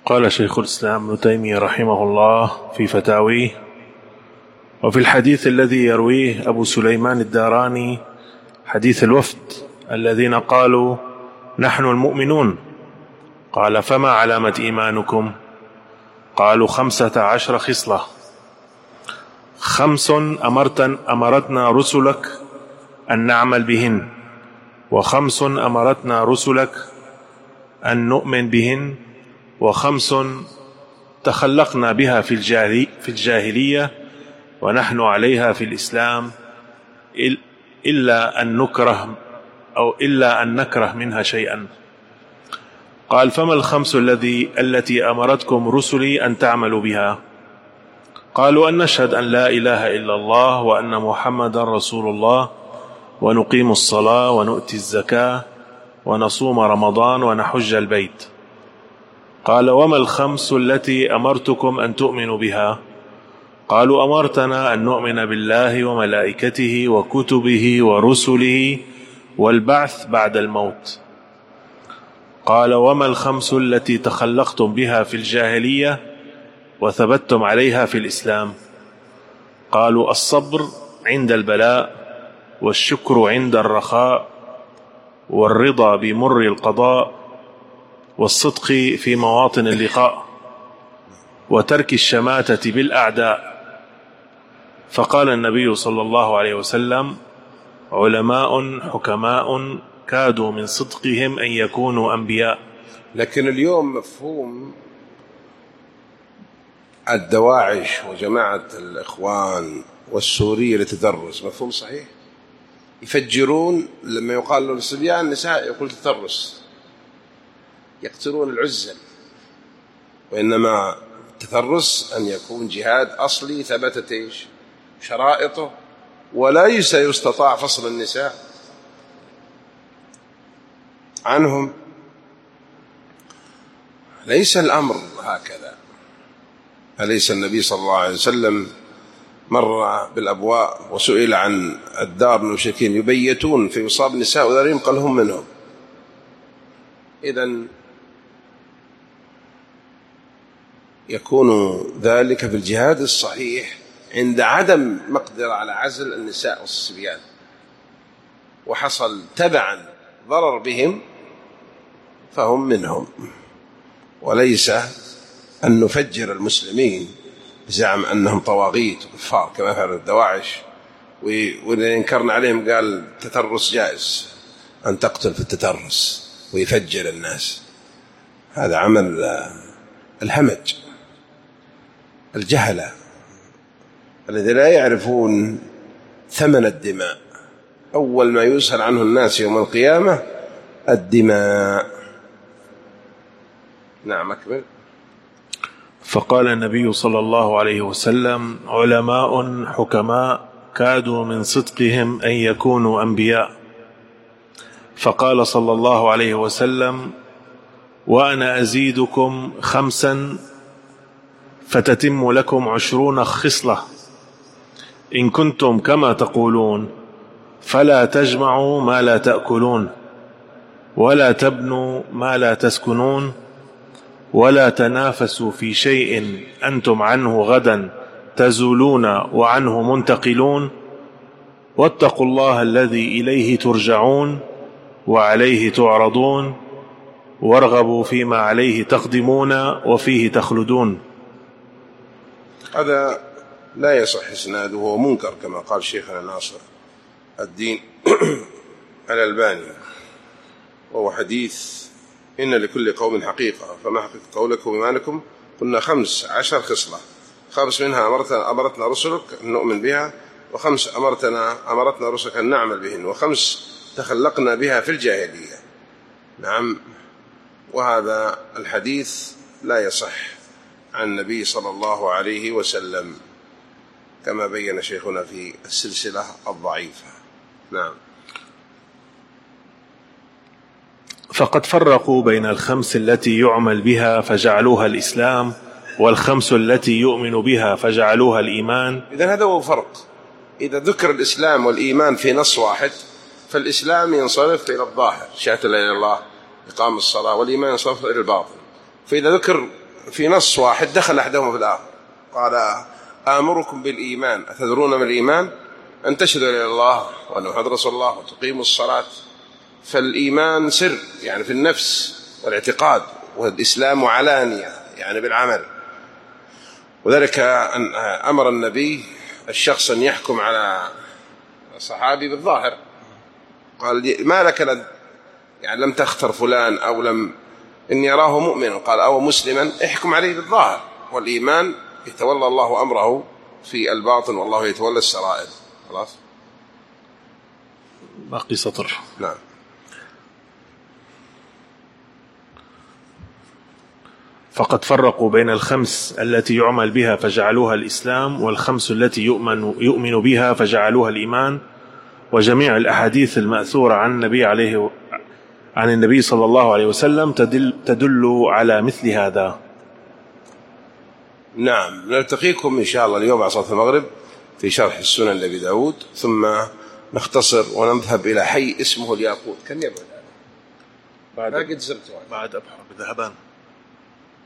قال شيخ الإسلام ابن تيمية رحمه الله في فتاويه: وفي الحديث الذي يرويه أبو سليمان الداراني، حديث الوفد الذين قالوا نحن المؤمنون، قال: فما علامة إيمانكم؟ قالوا 15 خصلة: 5 أمرتنا رسلك أن نعمل بهن، و5 أمرتنا رسلك أن نؤمن بهن، و5 تخلقنا بها في الجاهلية ونحن عليها في الإسلام، إلا أن نكره منها شيئا. قال: فما ال5 التي أمرتكم رسلي أن تعملوا بها؟ قالوا: أن نشهد أن لا إله إلا الله وأن محمدا رسول الله، ونقيم الصلاة، ونؤتي الزكاة، ونصوم رمضان، ونحج البيت. قال: وما ال5 التي أمرتكم أن تؤمنوا بها؟ قالوا: أمرتنا أن نؤمن بالله وملائكته وكتبه ورسله والبعث بعد الموت. قال: وما ال5 التي تخلقتم بها في الجاهلية وثبتتم عليها في الإسلام؟ قالوا: الصبر عند البلاء، والشكر عند الرخاء، والرضا بمر القضاء، والصدق في مواطن اللقاء، وترك الشماتة بالأعداء. فقال النبي صلى الله عليه وسلم: علماء حكماء كادوا من صدقهم أن يكونوا أنبياء. لكن اليوم مفهوم الدواعش وجماعة الإخوان والسورية لتدرس مفهوم صحيح. يفجرون لما يقال للصبيان النساء يقول تترس، يقتلون العزل، وإنما التترس أن يكون جهاد أصلي ثبتت شرائطه، وليس يستطاع فصل النساء عنهم. ليس الأمر هكذا. أليس النبي صلى الله عليه وسلم مر بالأبواء وسئل عن الدار المشركين يبيتون فيصاب النساء وذرهم قال هم منهم. إذن يكون ذلك في الجهاد الصحيح عند عدم مقدرة على عزل النساء والصبيان، وحصل تبعا ضرر بهم فهم منهم، وليس أن نفجر المسلمين بزعم أنهم طواغيت وكفار كما فعل الدواعش، وإذا انكرنا عليهم قال تترس جائز، أن تقتل في التترس ويفجر الناس. هذا عمل الهمج، الجهلة الذين لا يعرفون ثمن الدماء. أول ما يسأل عنه الناس يوم القيامة الدماء. نعم أكمل. فقال النبي صلى الله عليه وسلم: علماء حكماء كادوا من صدقهم أن يكونوا أنبياء. فقال صلى الله عليه وسلم: وأنا أزيدكم 5 فتتم لكم 20 خصلة: إن كنتم كما تقولون فلا تجمعوا ما لا تأكلون، ولا تبنوا ما لا تسكنون، ولا تنافسوا في شيء أنتم عنه غدا تزولون وعنه منتقلون، واتقوا الله الذي إليه ترجعون وعليه تعرضون، وارغبوا فيما عليه تقدمون وفيه تخلدون. هذا لا يصح إسناده وهو منكر كما قال شيخنا ناصر الدين الألباني، وهو حديث إن لكل قوم حقيقة فما حقيقة قولكم إيمانكم؟ قلنا 15 خصلة، 5 منها أمرتنا رسلك أن نؤمن بها، و5 أمرتنا رسلك أن نعمل بهن، و5 تخلقنا بها في الجاهلية. نعم. وهذا الحديث لا يصح عن النبي صلى الله عليه وسلم كما بين شيخنا في السلسلة الضعيفة. نعم. فقد فرقوا بين ال5 التي يعمل بها فجعلوها الإسلام، وال5 التي يؤمن بها فجعلوها الإيمان. إذن هذا هو فرق. إذا ذكر الإسلام والإيمان في نص واحد فالإسلام ينصرف إلى الظاهر، شهادة لا إله إلا الله، إقام الصلاة، والإيمان ينصرف إلى الباطن. فإذا ذكر في نص واحد دخل أحدهما في الآخر. قال آمركم بالإيمان، أتدرون من الإيمان؟ أن تشهدوا إلى الله وأن محمد رسول الله وتقيموا الصلاة. فالإيمان سر يعني في النفس والاعتقاد، والإسلام علانية يعني بالعمل. وذلك أن أمر النبي الشخص أن يحكم على الصحابي بالظاهر. قال ما لك يعني لم تختر فلان أو لم إن يراه مؤمنا، قال أو مسلما، احكم عليه بالظاهر. والإيمان يتولى الله أمره في الباطن والله يتولى السرائر. خلاص باقي سطر. نعم. فقد فرقوا بين الخمس التي يعمل بها فجعلوها الإسلام، والخمس التي يؤمن بها فجعلوها الإيمان. وجميع الأحاديث المأثورة عن النبي صلى الله عليه وسلم تدل على مثل هذا. نعم. نلتقيكم إن شاء الله اليوم بعد صلاة المغرب في شرح السنن لأبي داود، ثم نختصر ونذهب إلى حي اسمه الياقوت. كم يبعد؟ بعد أبحر بذهبان.